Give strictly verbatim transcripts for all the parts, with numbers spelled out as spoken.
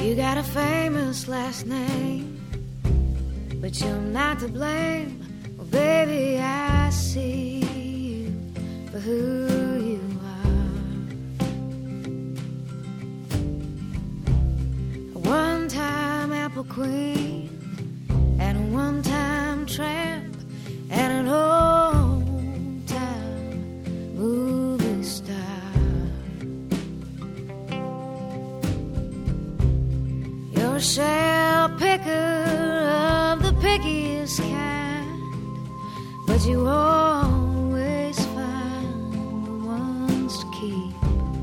You got a famous last name, but you're not to blame. Well, baby, I see you for who you are. A one-time apple queen and a one-time tramp and an old-time movie star. You're a shell picker of the pickiest kind, but you always find the ones to keep.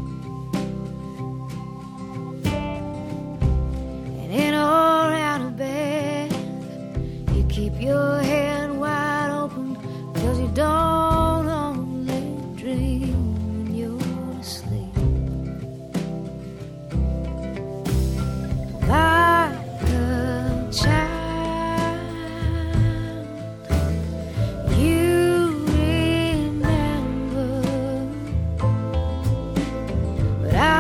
And in or out of bed, you keep your head wide open, 'cause you don't only dream when you're asleep. Like a child, you remember, but I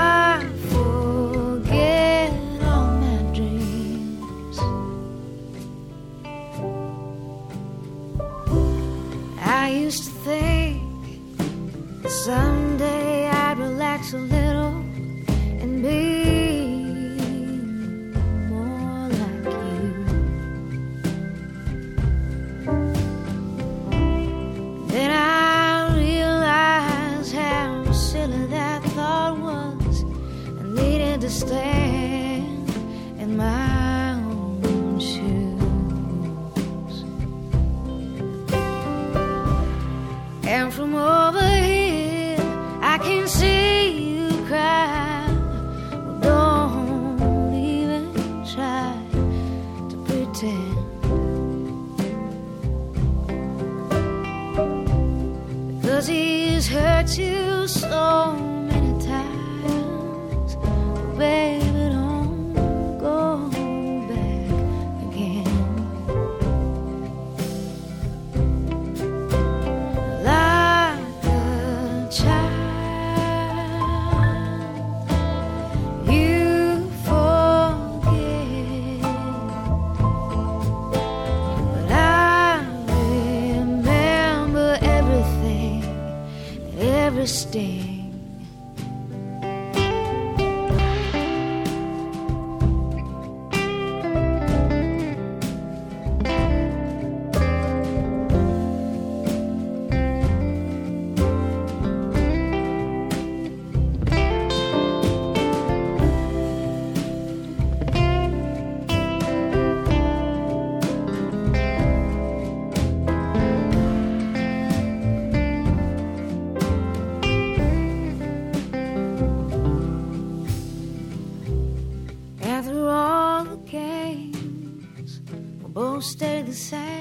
forget all my dreams. I used to think that someday I'd relax a little and be more like you. Then I realized how silly that thought was. I needed to stand in my own shoes. And from over here, I can see you cry. Well, don't even try to pretend, 'cause he's hurt you so many times. Baby, don't go back again. Like a child, you forget, but I remember everything, every sting. And through all the games, we'll both stay the same.